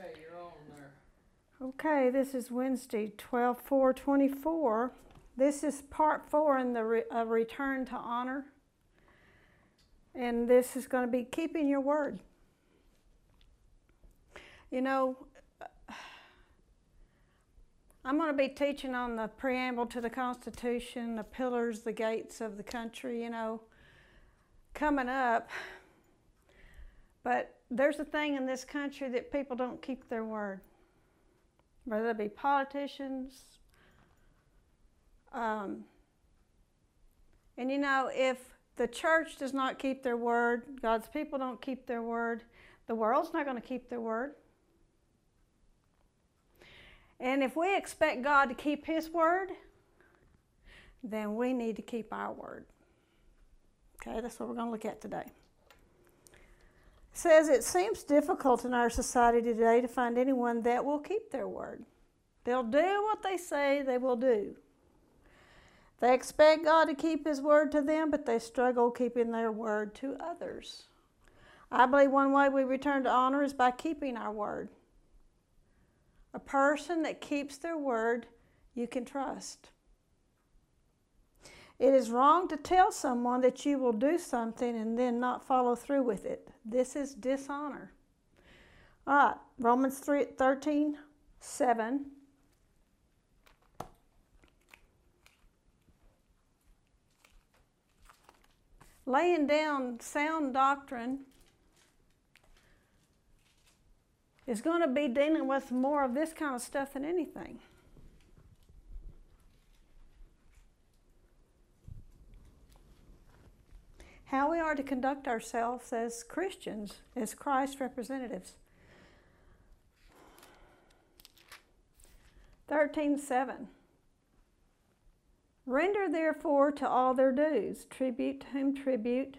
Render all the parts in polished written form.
Okay, you're on there. Okay, this is Wednesday, 12/4/24. This is part 4 in the return to honor. And this is going to be keeping your word. You know, I'm going to be teaching on the preamble to the Constitution, the pillars, the gates of the country, coming up. But there's a thing in this country that people don't keep their word. Whether it be politicians. And if the church does not keep their word, God's people don't keep their word, the world's not going to keep their word. And if we expect God to keep His word, then we need to keep our word. Okay, that's what we're going to look at today. It says, it seems difficult in our society today to find anyone that will keep their word. They'll do what they say they will do. They expect God to keep His word to them, but they struggle keeping their word to others. I believe one way we return to honor is by keeping our word. A person that keeps their word, you can trust. It is wrong to tell someone that you will do something and then not follow through with it. This is dishonor. All right, Romans 13:7. Laying down sound doctrine is going to be dealing with more of this kind of stuff than anything. How we are to conduct ourselves as Christians, as Christ's representatives. 13:7. Render therefore to all their dues, tribute to whom tribute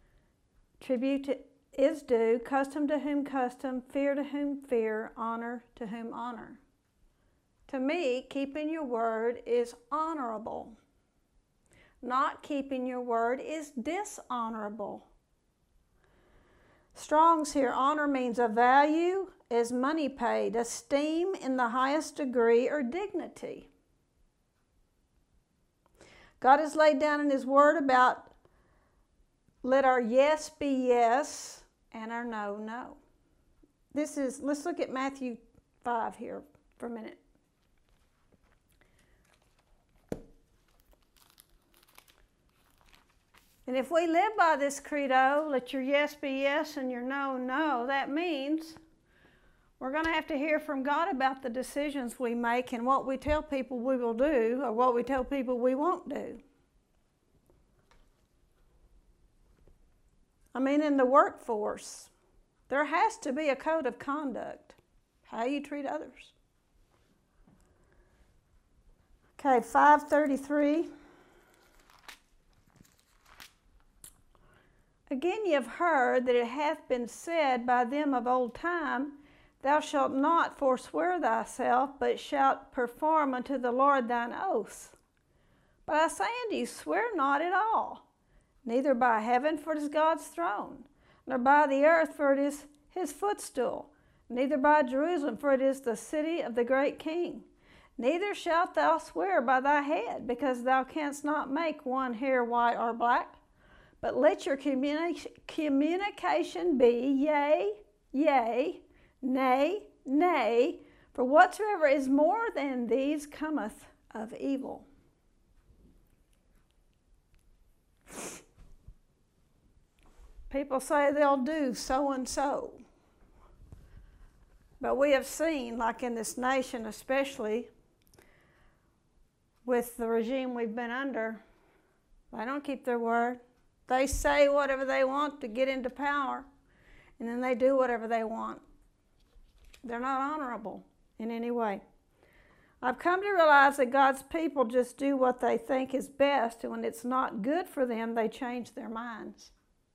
is due, custom to whom custom, fear to whom fear, honor to whom honor. To me, keeping your word is honorable. Not keeping your word is dishonorable. Strong's here, honor means a value as money paid, esteem in the highest degree or dignity. God has laid down in His word about let our yes be yes and our no, no. Let's look at Matthew 5 here for a minute. And if we live by this credo, let your yes be yes and your no, no, that means we're going to have to hear from God about the decisions we make and what we tell people we will do or what we tell people we won't do. I mean, in the workforce, there has to be a code of conduct, how you treat others. Okay, 5:33. Again, ye have heard that it hath been said by them of old time, thou shalt not forswear thyself, but shalt perform unto the Lord thine oaths. But I say unto you, swear not at all, neither by heaven, for it is God's throne, nor by the earth, for it is His footstool, neither by Jerusalem, for it is the city of the great King. Neither shalt thou swear by thy head, because thou canst not make one hair white or black. But let your communication be yea, yea, nay, nay, for whatsoever is more than these cometh of evil. People say they'll do so and so. But we have seen, like in this nation especially, with the regime we've been under, they don't keep their word. They say whatever they want to get into power, and then they do whatever they want. They're not honorable in any way. I've come to realize that God's people just do what they think is best, and when it's not good for them, they change their minds.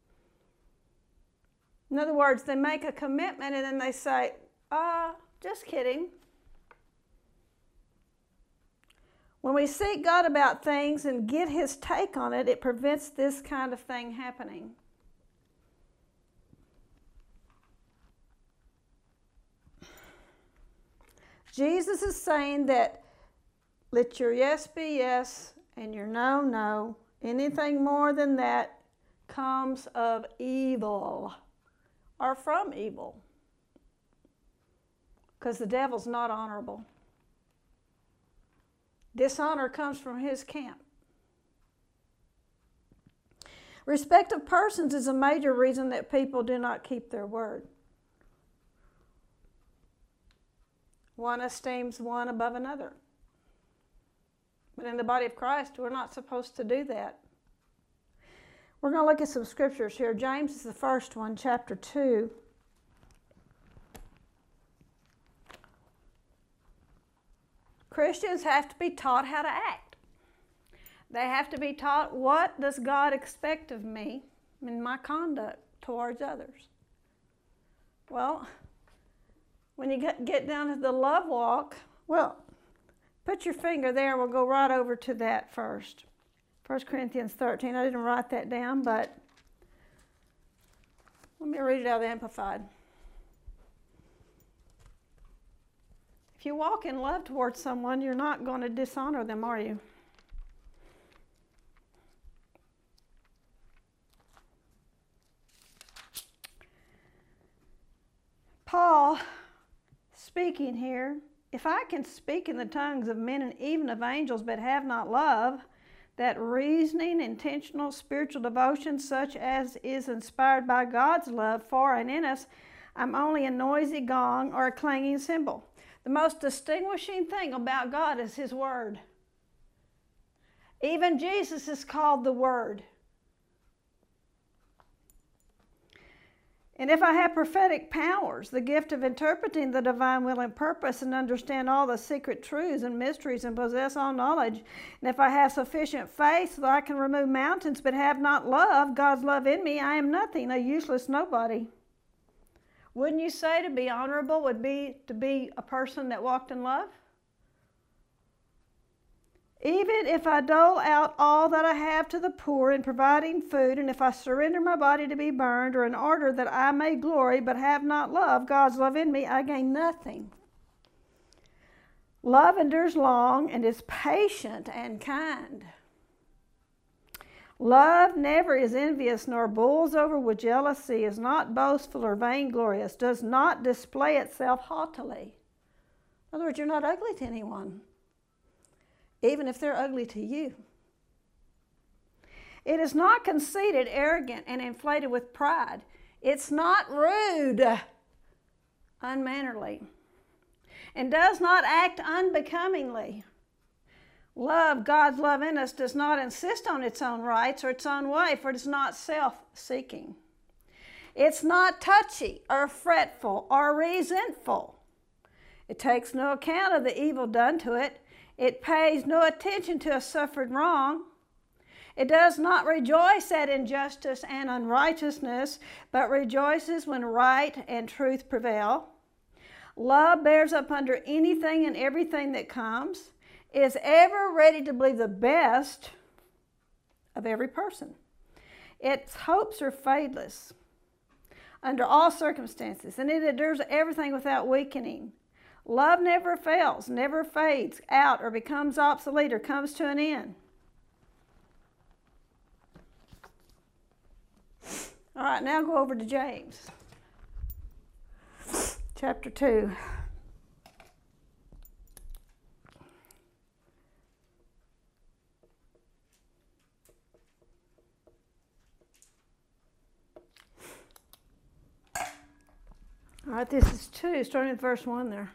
In other words, they make a commitment and then they say, just kidding. When we seek God about things and get His take on it, it prevents this kind of thing happening. Jesus is saying that let your yes be yes and your no, no. Anything more than that comes of evil or from evil. Because the devil's not honorable. Dishonor comes from his camp. Respect of persons is a major reason that people do not keep their word. One esteems one above another. But in the body of Christ, we're not supposed to do that. We're going to look at some scriptures here. James is the first one, chapter 2. Christians have to be taught how to act. They have to be taught, what does God expect of me in my conduct towards others? Well, when you get down to the love walk, well, put your finger there and we'll go right over to that first. 1 Corinthians 13. I didn't write that down, but let me read it out of the Amplified. If you walk in love towards someone, you're not going to dishonor them, are you? Paul, speaking here, if I can speak in the tongues of men and even of angels, but have not love, that reasoning, intentional, spiritual devotion, such as is inspired by God's love for and in us, I'm only a noisy gong or a clanging cymbal. The most distinguishing thing about God is His Word. Even Jesus is called the Word. And if I have prophetic powers, the gift of interpreting the divine will and purpose, and understand all the secret truths and mysteries, and possess all knowledge, and if I have sufficient faith so that I can remove mountains, but have not love, God's love in me, I am nothing, a useless nobody. Wouldn't you say to be honorable would be to be a person that walked in love? Even if I dole out all that I have to the poor in providing food, and if I surrender my body to be burned, or in order that I may glory, but have not love, God's love in me, I gain nothing. Love endures long and is patient and kind. Love never is envious, nor bulls over with jealousy, is not boastful or vainglorious, does not display itself haughtily. In other words, you're not ugly to anyone, even if they're ugly to you. It is not conceited, arrogant, and inflated with pride. It's not rude, unmannerly, and does not act unbecomingly. Love, God's love in us, does not insist on its own rights or its own way, for it is not self-seeking. It's not touchy or fretful or resentful. It takes no account of the evil done to it. It pays no attention to a suffered wrong. It does not rejoice at injustice and unrighteousness, but rejoices when right and truth prevail. Love bears up under anything and everything that comes, is ever ready to believe the best of every person. Its hopes are fadeless under all circumstances, and it endures everything without weakening. Love never fails, never fades out or becomes obsolete or comes to an end. All right, now go over to James, chapter 2. All right, this is 2, starting with verse 1 there.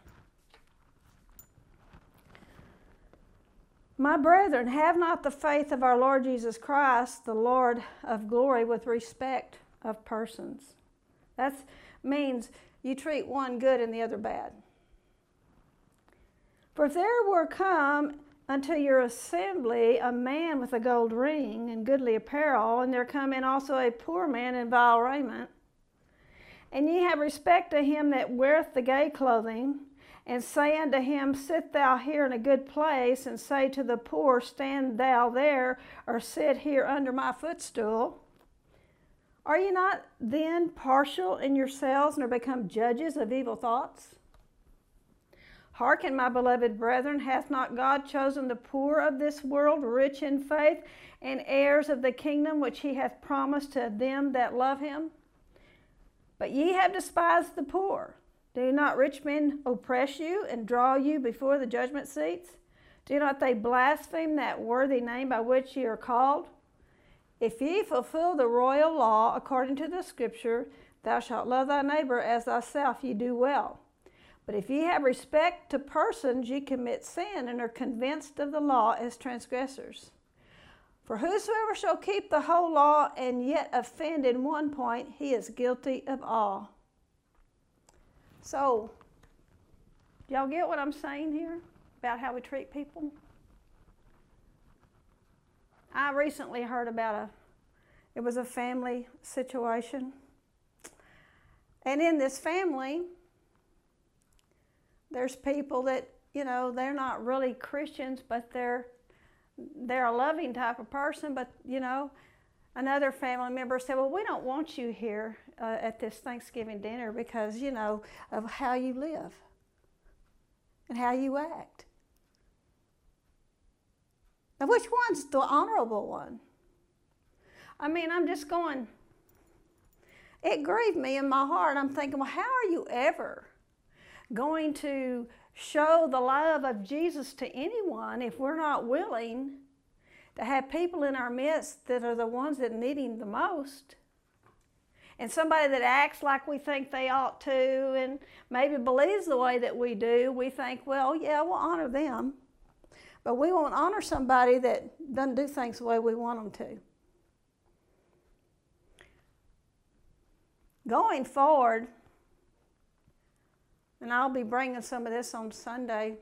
My brethren, have not the faith of our Lord Jesus Christ, the Lord of glory, with respect of persons. That means you treat one good and the other bad. For if there were come unto your assembly a man with a gold ring and goodly apparel, and there come in also a poor man in vile raiment, and ye have respect to him that weareth the gay clothing, and say unto him, sit thou here in a good place, and say to the poor, stand thou there, or sit here under my footstool, are ye not then partial in yourselves, and are become judges of evil thoughts? Hearken, my beloved brethren, hath not God chosen the poor of this world, rich in faith, and heirs of the kingdom which he hath promised to them that love him? But ye have despised the poor. Do not rich men oppress you and draw you before the judgment seats? Do not they blaspheme that worthy name by which ye are called? If ye fulfill the royal law according to the Scripture, thou shalt love thy neighbor as thyself, ye do well. But if ye have respect to persons, ye commit sin and are convinced of the law as transgressors. For whosoever shall keep the whole law and yet offend in one point, he is guilty of all. So, y'all get what I'm saying here about how we treat people? I recently heard about it was a family situation. And in this family, there's people that, they're not really Christians, but they're a loving type of person. But, another family member said, well, we don't want you here at this Thanksgiving dinner because, of how you live and how you act. Now, which one's the honorable one? I mean, I'm just going, it grieved me in my heart. I'm thinking, well, how are you ever going to show the love of Jesus to anyone if we're not willing to have people in our midst that are the ones that need him the most? And somebody that acts like we think they ought to and maybe believes the way that we do, we think, well, yeah, we'll honor them. But we won't honor somebody that doesn't do things the way we want them to. Going forward, and I'll be bringing some of this on Sunday,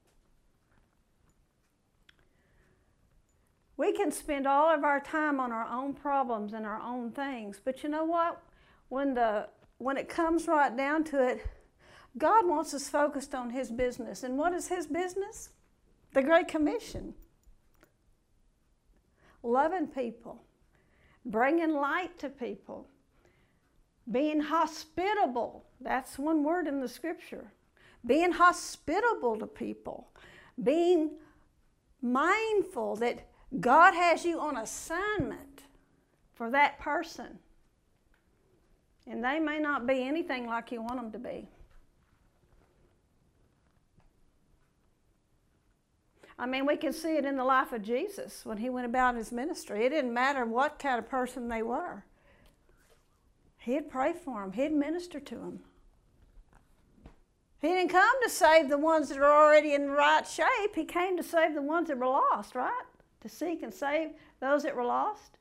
we can spend all of our time on our own problems and our own things. But you know what? When it comes right down to it, God wants us focused on his business. And what is his business? The Great Commission. Loving people, bringing light to people, being hospitable. That's one word in the Scripture. Being hospitable to people. Being mindful that God has you on assignment for that person. And they may not be anything like you want them to be. I mean, we can see it in the life of Jesus when he went about his ministry. It didn't matter what kind of person they were. He'd pray for them. He'd minister to them. He didn't come to save the ones that are already in right shape. He came to save the ones that were lost, right? To seek and save those that were lost.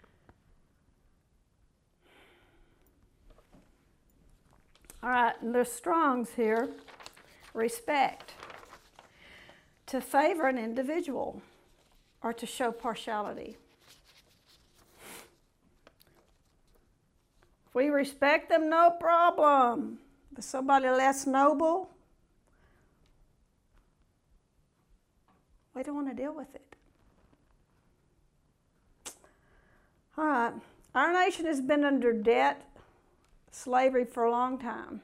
All right, and there's Strong's here. Respect. To favor an individual or to show partiality. If we respect them, no problem. But somebody less noble, we don't want to deal with it. All right. Our nation has been under debt, slavery for a long time.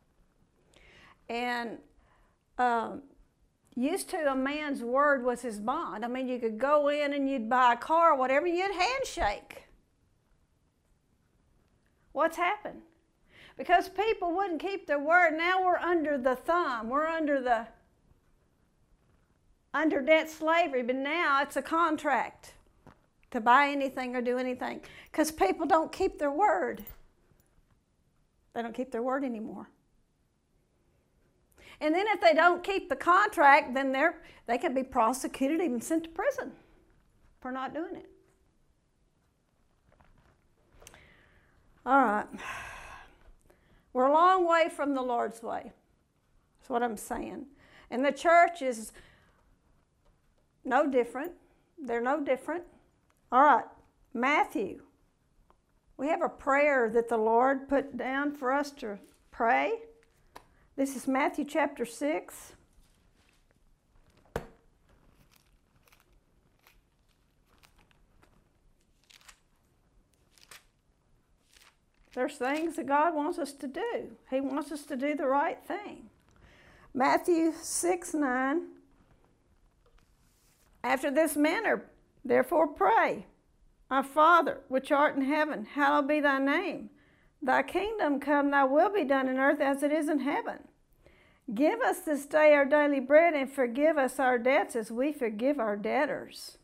And used to, a man's word was his bond. I mean, you could go in and you'd buy a car or whatever, you'd handshake. What's happened? Because people wouldn't keep their word, now we're under the thumb. We're under debt slavery, but now it's a contract to buy anything or do anything. Because people don't keep their word. They don't keep their word anymore. And then if they don't keep the contract, then they could be prosecuted, even sent to prison for not doing it. All right. We're a long way from the Lord's way. That's what I'm saying. And the church is no different. They're no different. All right. Matthew. We have a prayer that the Lord put down for us to pray. This is Matthew chapter 6. There's things that God wants us to do. He wants us to do the right thing. Matthew 6:9. After this manner, therefore pray, Our Father, which art in heaven, hallowed be thy name. Thy kingdom come, thy will be done in earth as it is in heaven. Give us this day our daily bread, and forgive us our debts as we forgive our debtors.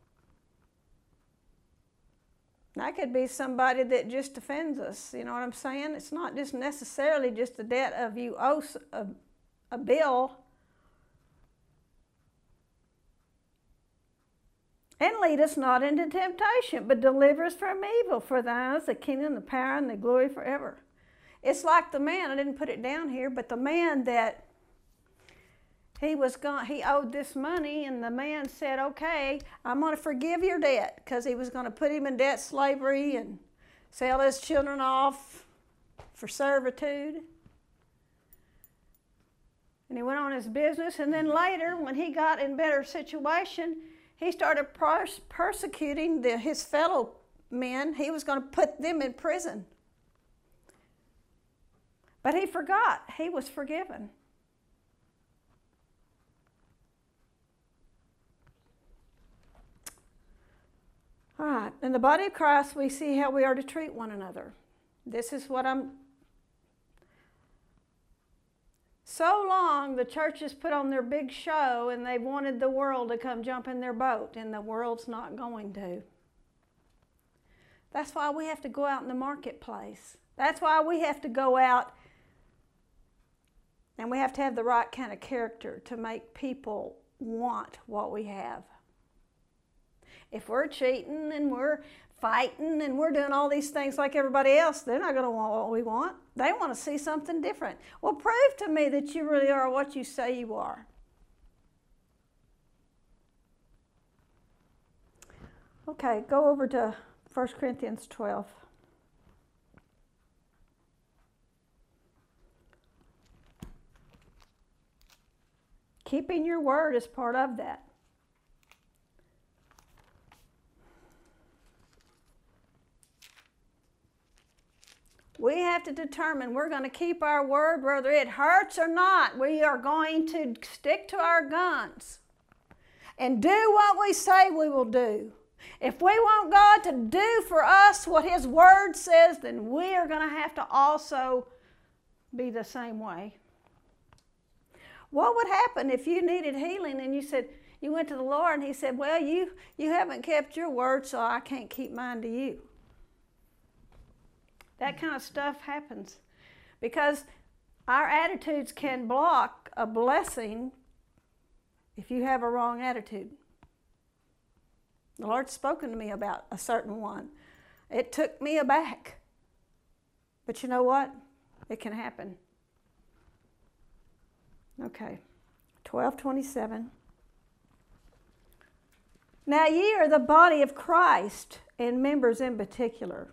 That could be somebody that just offends us. You know what I'm saying? It's not just necessarily just the debt of you owe a bill. And lead us not into temptation, but deliver us from evil. For thine is the kingdom, the power, and the glory forever. It's like the man, I didn't put it down here, but the man that he owed this money, and the man said, okay, I'm going to forgive your debt, because he was going to put him in debt slavery and sell his children off for servitude. And he went on his business, and then later, when he got in better situation, he started persecuting his fellow men. He was going to put them in prison. But he forgot he was forgiven. All right, in the body of Christ, we see how we are to treat one another. This is what So long, the churches put on their big show, and they wanted the world to come jump in their boat, and the world's not going to. That's why we have to go out in the marketplace. That's why we have to go out, and we have to have the right kind of character to make people want what we have. If we're cheating and we're fighting and we're doing all these things like everybody else, they're not going to want what we want. They want to see something different. Well, prove to me that you really are what you say you are. Okay, go over to 1 Corinthians 12. Keeping your word is part of that. We have to determine we're going to keep our word whether it hurts or not. We are going to stick to our guns and do what we say we will do. If we want God to do for us what His Word says, then we are going to have to also be the same way. What would happen if you needed healing and you went to the Lord and He said, well, you haven't kept your word, so I can't keep mine to you? That kind of stuff happens because our attitudes can block a blessing if you have a wrong attitude. The Lord's spoken to me about a certain one. It took me aback. But you know what? It can happen. Okay, 12:27. Now ye are the body of Christ, and members in particular.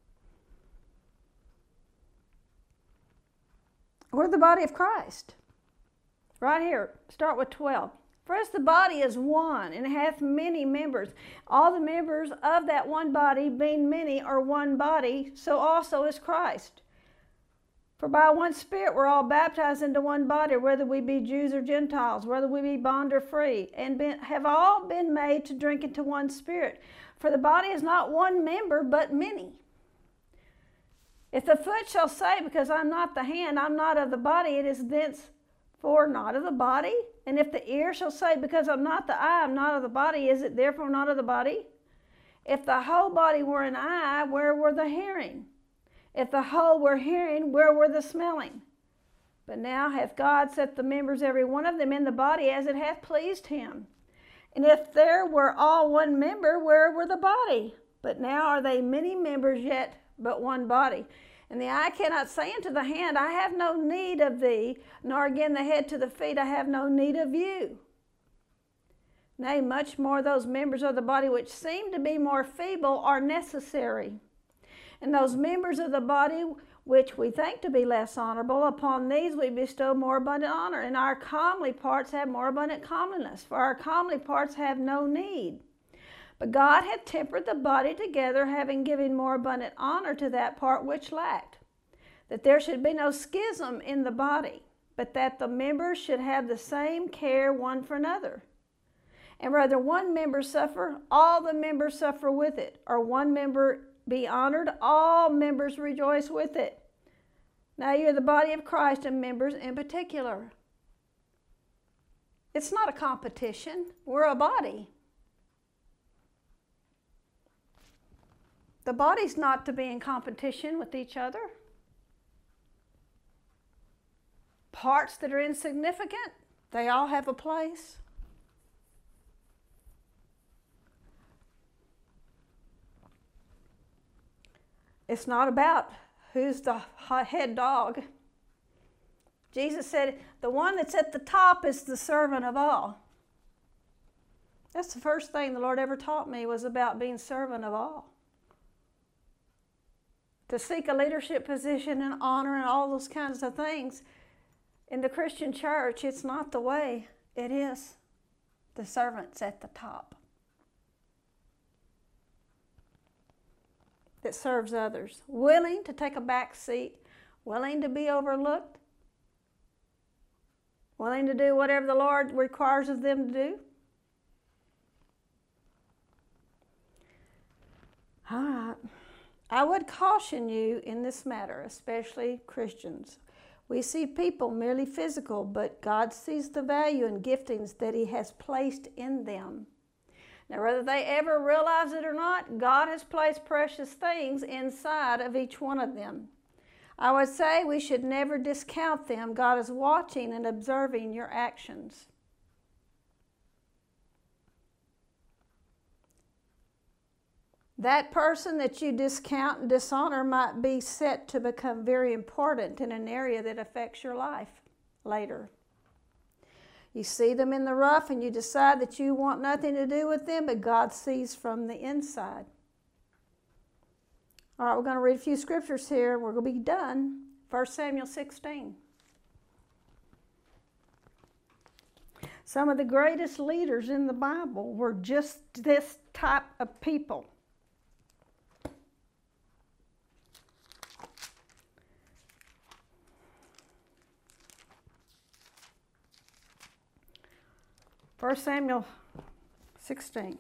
We're the body of Christ. Right here, start with 12. For as the body is one, and hath many members, all the members of that one body, being many, are one body, so also is Christ. For by one Spirit we're all baptized into one body, whether we be Jews or Gentiles, whether we be bond or free, and have all been made to drink into one Spirit. For the body is not one member, but many. If the foot shall say, because I'm not the hand, I'm not of the body, it is thenceforth not of the body. And if the ear shall say, because I'm not the eye, I'm not of the body, is it therefore not of the body? If the whole body were an eye, where were the hearing? If the whole were hearing, where were the smelling? But now hath God set the members, every one of them, in the body as it hath pleased Him. And if there were all one member, where were the body? But now are they many members, yet but one body. And the eye cannot say unto the hand, I have no need of thee, nor again the head to the feet, I have no need of you. Nay, much more those members of the body which seem to be more feeble are necessary. And those members of the body which we think to be less honorable, upon these we bestow more abundant honor. And our comely parts have more abundant comeliness, for our comely parts have no need. But God hath tempered the body together, having given more abundant honor to that part which lacked, that there should be no schism in the body, but that the members should have the same care one for another. And rather one member suffer, all the members suffer with it, or one member be honored, all members rejoice with it. Now you're the body of Christ and members in particular. It's not a competition. We're a body. The body's not to be in competition with each other. Parts that are insignificant, they all have a place. It's not about who's the head dog. Jesus said, the one that's at the top is the servant of all. That's the first thing the Lord ever taught me, was about being servant of all. To seek a leadership position and honor and all those kinds of things in the Christian church, it's not the way. It is the servants at the top that serves others, willing to take a back seat, willing to be overlooked, willing to do whatever the Lord requires of them to do. All right. I would caution you in this matter, especially Christians. We see people merely physical, but God sees the value and giftings that He has placed in them. Now, whether they ever realize it or not, God has placed precious things inside of each one of them. I would say we should never discount them. God is watching and observing your actions. That person that you discount and dishonor might be set to become very important in an area that affects your life later. You see them in the rough and you decide that you want nothing to do with them, but God sees from the inside. All right, we're going to read a few scriptures here. We're going to be done. 1 Samuel 16. Some of the greatest leaders in the Bible were just this type of people. First Samuel 16.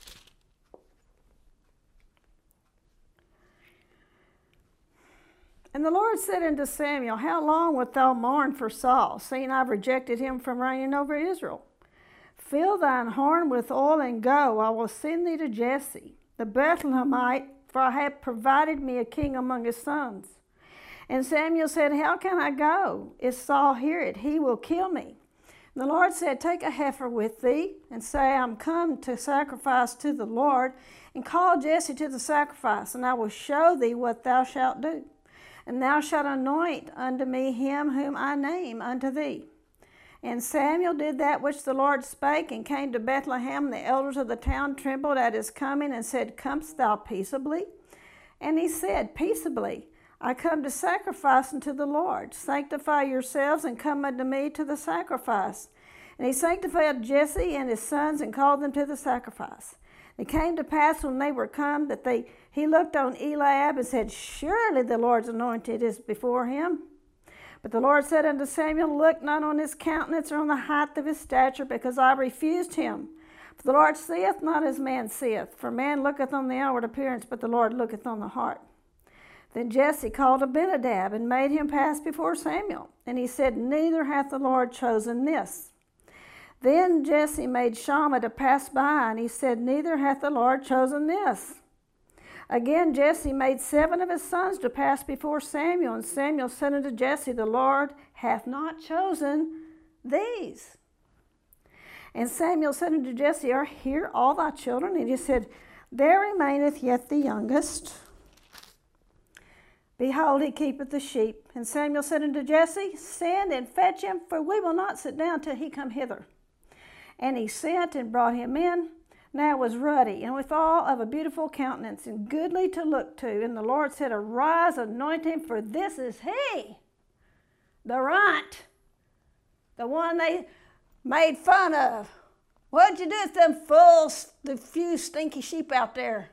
And the Lord said unto Samuel, how long wilt thou mourn for Saul, seeing I've rejected him from reigning over Israel? Fill thine horn with oil and go. I will send thee to Jesse, the Bethlehemite, for I have provided me a king among his sons. And Samuel said, how can I go? If Saul hear it, he will kill me. And the Lord said, take a heifer with thee, and say, I'm come to sacrifice to the Lord, and call Jesse to the sacrifice, and I will show thee what thou shalt do. And thou shalt anoint unto me him whom I name unto thee. And Samuel did that which the Lord spake, and came to Bethlehem. And the elders of the town trembled at his coming, and said, comest thou peaceably? And he said, peaceably. I come to sacrifice unto the Lord. Sanctify yourselves, and come unto me to the sacrifice. And he sanctified Jesse and his sons, and called them to the sacrifice. It came to pass when they were come that he looked on Eliab and said, surely the Lord's anointed is before him. But the Lord said unto Samuel, look not on his countenance or on the height of his stature, because I refused him. For the Lord seeth not as man seeth. For man looketh on the outward appearance, but the Lord looketh on the heart. Then Jesse called Abinadab and made him pass before Samuel. And he said, neither hath the Lord chosen this. Then Jesse made Shammah to pass by, and he said, neither hath the Lord chosen this. Again Jesse made 7 of his sons to pass before Samuel, and Samuel said unto Jesse, the Lord hath not chosen these. And Samuel said unto Jesse, are here all thy children? And he said, there remaineth yet the youngest. Behold, he keepeth the sheep. And Samuel said unto Jesse, send and fetch him, for we will not sit down till he come hither. And he sent and brought him in. Now it was ruddy, and withal of a beautiful countenance, and goodly to look to. And the Lord said, arise, anoint him, for this is he, the runt, the one they made fun of. What'd you do with them fools, the few stinky sheep out there?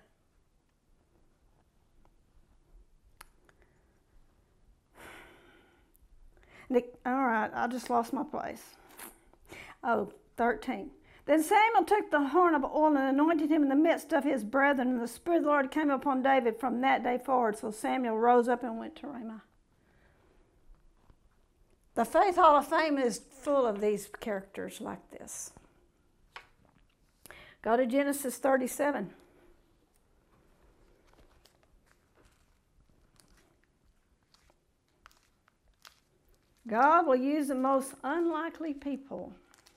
All right, I just lost my place. Oh, 13. Then Samuel took the horn of oil and anointed him in the midst of his brethren, and the Spirit of the Lord came upon David from that day forward. So Samuel rose up and went to Ramah. The Faith Hall of Fame is full of these characters like this. Go to Genesis 37. God will use the most unlikely people.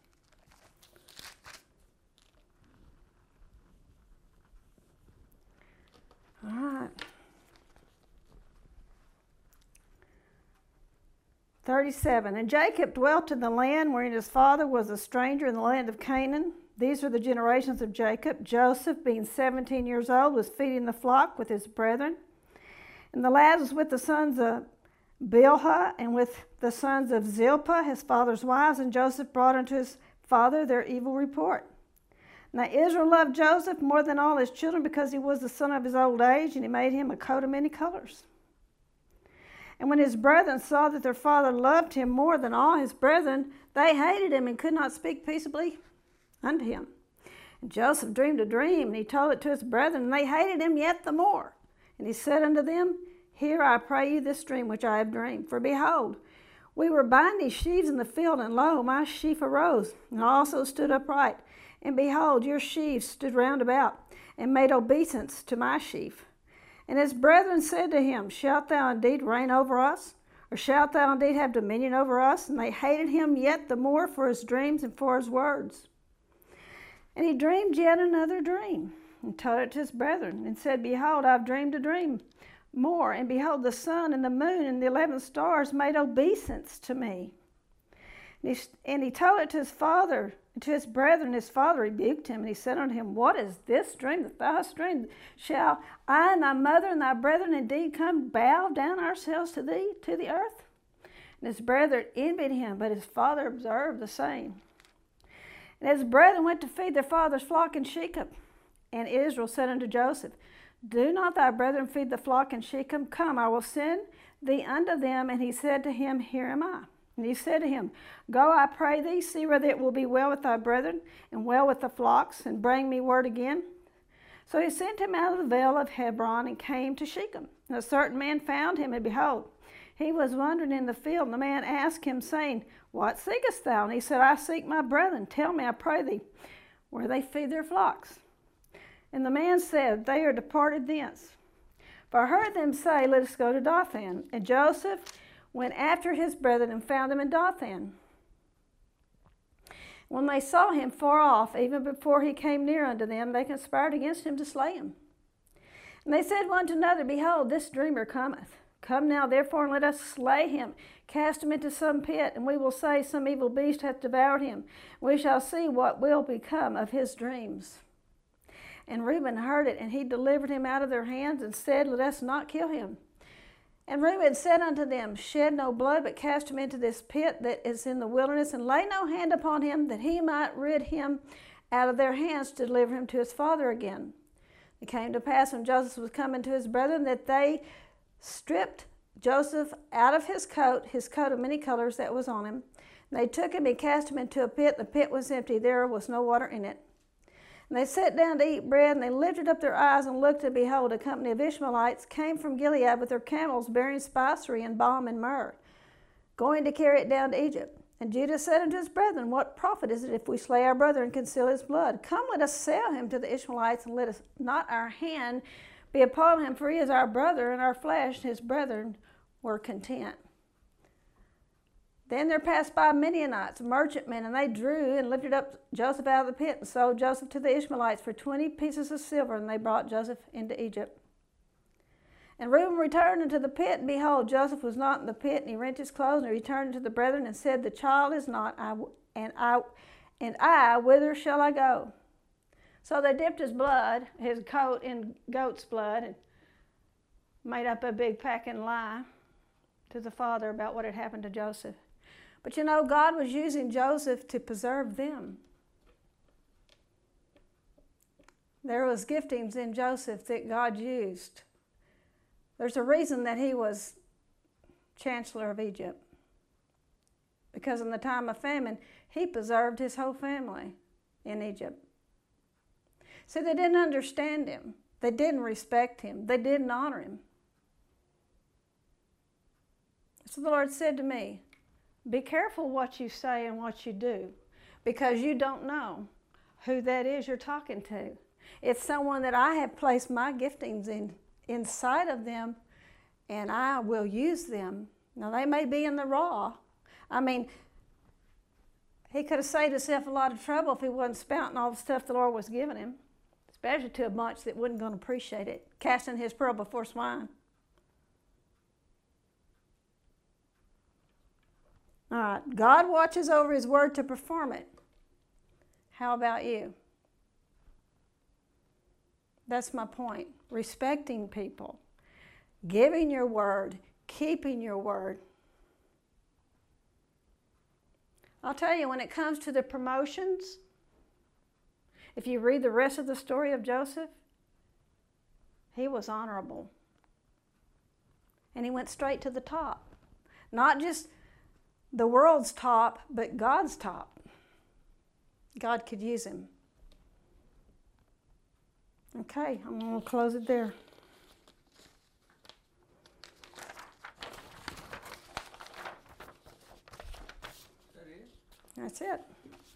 All right. 37. And Jacob dwelt in the land wherein his father was a stranger in the land of Canaan. These are the generations of Jacob. Joseph, being 17 years old, was feeding the flock with his brethren. And the lad was with the sons of Bilhah and with the sons of Zilpah, his father's wives, and Joseph brought unto his father their evil report. Now Israel loved Joseph more than all his children because he was the son of his old age, and he made him a coat of many colors. And when his brethren saw that their father loved him more than all his brethren, they hated him and could not speak peaceably unto him. And Joseph dreamed a dream, and he told it to his brethren, and they hated him yet the more. And he said unto them, Hear, I pray you, this dream which I have dreamed. For behold, we were binding sheaves in the field, and lo, my sheaf arose, and also stood upright. And behold, your sheaves stood round about, and made obeisance to my sheaf. And his brethren said to him, Shalt thou indeed reign over us? Or shalt thou indeed have dominion over us? And they hated him yet the more for his dreams and for his words. And he dreamed yet another dream, and told it to his brethren, and said, Behold, I have dreamed a dream more, and behold, the sun and the moon and the 11 stars made obeisance to me. And he told it to his father, and to his brethren. His father rebuked him, and he said unto him, What is this dream that thou hast dreamed? Shall I and thy mother and thy brethren indeed come bow down ourselves to thee, to the earth? And his brethren envied him, but his father observed the same. And his brethren went to feed their father's flock in Shechem. And Israel said unto Joseph, Do not thy brethren feed the flock in Shechem? Come, I will send thee unto them. And he said to him, Here am I. And he said to him, Go, I pray thee, see whether it will be well with thy brethren, and well with the flocks, and bring me word again. So he sent him out of the vale of Hebron, and came to Shechem. And a certain man found him, and behold, he was wandering in the field. And the man asked him, saying, What seekest thou? And he said, I seek my brethren. Tell me, I pray thee, where they feed their flocks. And the man said, They are departed thence. For I heard them say, Let us go to Dothan. And Joseph went after his brethren and found them in Dothan. When they saw him far off, even before he came near unto them, they conspired against him to slay him. And they said one to another, Behold, this dreamer cometh. Come now, therefore, and let us slay him, cast him into some pit, and we will say, Some evil beast hath devoured him. We shall see what will become of his dreams. And Reuben heard it, and he delivered him out of their hands, and said, Let us not kill him. And Reuben said unto them, Shed no blood, but cast him into this pit that is in the wilderness, and lay no hand upon him, that he might rid him out of their hands to deliver him to his father again. It came to pass when Joseph was coming to his brethren, that they stripped Joseph out of his coat of many colors that was on him. And they took him and cast him into a pit. The pit was empty, there was no water in it. And they sat down to eat bread, and they lifted up their eyes and looked, and behold, a company of Ishmaelites came from Gilead with their camels bearing spicery and balm and myrrh, going to carry it down to Egypt. And Judah said unto his brethren, What profit is it if we slay our brother and conceal his blood? Come, let us sell him to the Ishmaelites, and let us not our hand be upon him, for he is our brother, and our flesh and his brethren were content. Then there passed by Midianites, merchantmen, and they drew and lifted up Joseph out of the pit and sold Joseph to the Ishmaelites for 20 pieces of silver, and they brought Joseph into Egypt. And Reuben returned into the pit, and behold, Joseph was not in the pit, and he rent his clothes, and he returned to the brethren, and said, The child is not, and I, whither shall I go? So they dipped his coat in goat's blood, and made up a big packing lie to the father about what had happened to Joseph. But you know, God was using Joseph to preserve them. There was giftings in Joseph that God used. There's a reason that he was chancellor of Egypt. because in the time of famine, he preserved his whole family in Egypt. See, they didn't understand him. They didn't respect him. They didn't honor him. So the Lord said to me, be careful what you say and what you do, because you don't know who that is you're talking to. It's someone that I have placed my giftings inside of them, and I will use them. Now, they may be in the raw. I mean, he could have saved himself a lot of trouble if he wasn't spouting all the stuff the Lord was giving him, especially to a bunch that wasn't going to appreciate it, casting his pearl before swine. All right, God watches over his word to perform it. How about you? That's my point. Respecting people, giving your word, keeping your word. I'll tell you, when it comes to the promotions, if you read the rest of the story of Joseph, he was honorable. And he went straight to the top. Not just the world's top, but God's top. God could use him. Okay, I'm going to close it there. That is? That's it.